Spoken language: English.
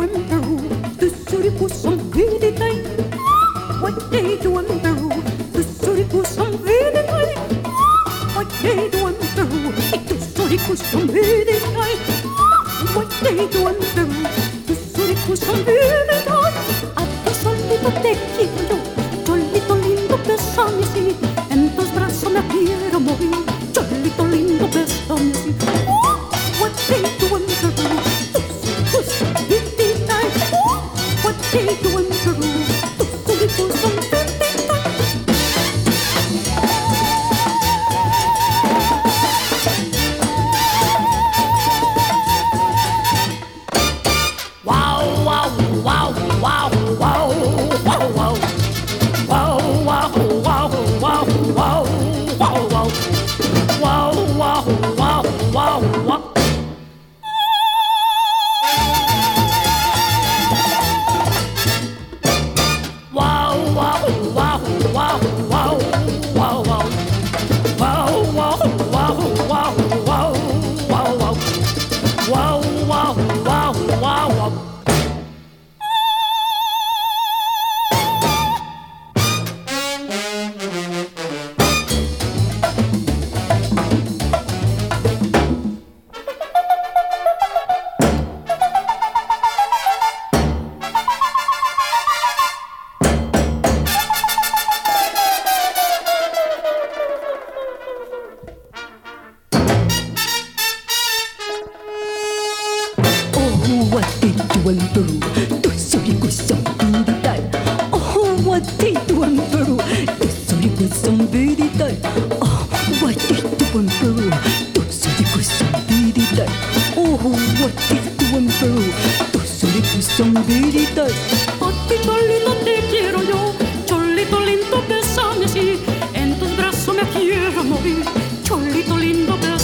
in Peru? The suricos viditai. What they do in Peru? The suricos viditai. What they do in Peru? The suricos viditai. What they do in Peru? The suricos viditai. A ti solito te quiero yo, solito lindo besame así, en tus brazos me quiero morir, solito lindo besame así. What they do in Peru? The suricos viditai. What they do in Peru? The suricos viditai. Cholito lindo,